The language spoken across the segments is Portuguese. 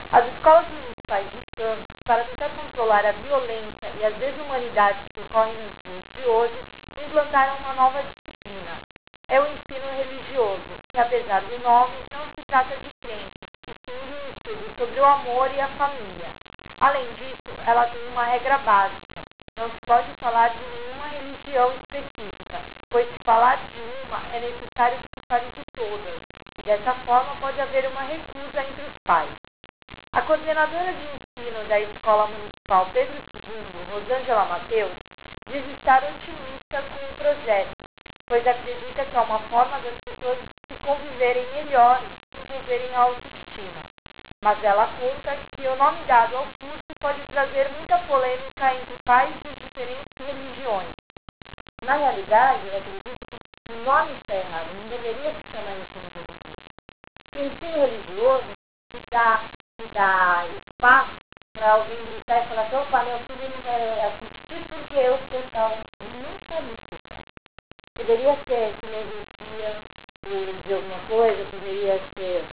As escolas municipais de Santos, para tentar controlar a violência e as deshumanidades que ocorrem nos dias de hoje, implantaram uma nova disciplina. É o ensino religioso, que apesar do nome, não se trata de crença, e sim de um estudo sobre o amor e a família. Além disso, ela tem uma regra básica. Não se pode falar de nenhuma religião específica, pois se falar de uma, é necessário que se fale de todas. E dessa forma pode haver uma recusa entre os pais. A coordenadora de ensino da Escola Municipal Pedro II, Rosângela Mateus, diz estar otimista com o projeto, pois acredita que é uma forma das pessoas se conviverem melhor e desenvolverem a autoestima. Mas ela conta que o nome dado ao curso pode trazer muita polêmica entre pais de diferentes religiões. Na realidade, eu acredito que o nome está errado, não deveria se chamar ensino religioso. O ensino religioso se dá espaço para alguém gritar e falar assim, opa, meu filho não vai assistir porque o pessoal nunca me escuta. Poderia ser filosofia de alguma coisa, poderia ser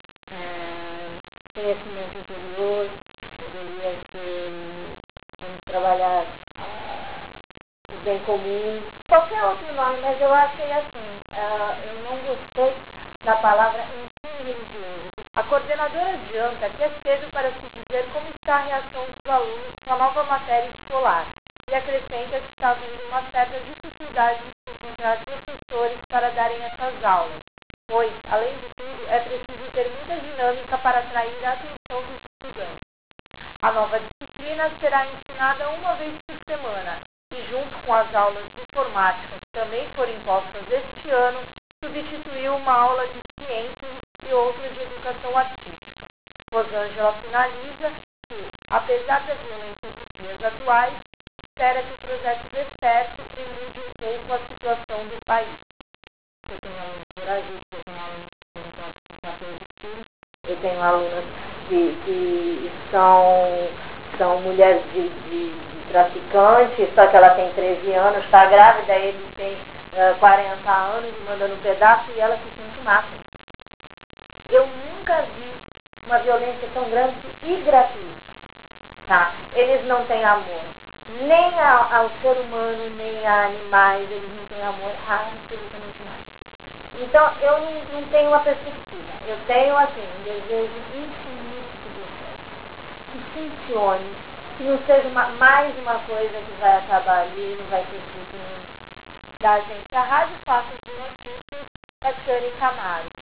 conhecimento interior, poderia ser vamos trabalhar o bem comum, qualquer outro nome, mas eu achei assim, eu não gostei da palavra ensino religioso. A coordenadora adianta que é cedo para se dizer como está a reação dos alunos com a nova matéria escolar e acrescenta que está havendo uma certa dificuldade de encontrar professores para darem essas aulas, pois, além de tudo, é preciso ter muita dinâmica para atrair a atenção dos estudantes. A nova disciplina será ensinada uma vez por semana e, junto com as aulas de informática que também foram impostas este ano, substituiu uma aula de ciências e outra de educação artística. Rosângela finaliza que, apesar das violências dos dias atuais, espera que o projeto dê certo e mude um pouco a situação do país. Eu tenho alunos corajosos, eu tenho alunos que têm 14 filhos, eu tenho alunas que são mulheres de traficante, só que ela tem 13 anos, está grávida, ele tem 40 anos, mandando um pedaço e ela se sente máxima. Eu nunca vi uma violência tão grande e gratuita. Tá? Eles não têm amor. Nem ao ser humano, nem a animais, eles não têm amor a absolutamente nada. Então, eu não tenho uma perspectiva. Eu tenho, assim, um desejo infinito que dê certo. Que funcione. Que não seja mais uma coisa que vai acabar ali, não vai ter futuro da gente. A Rádio Fatos de Notícias é Shane Camaro.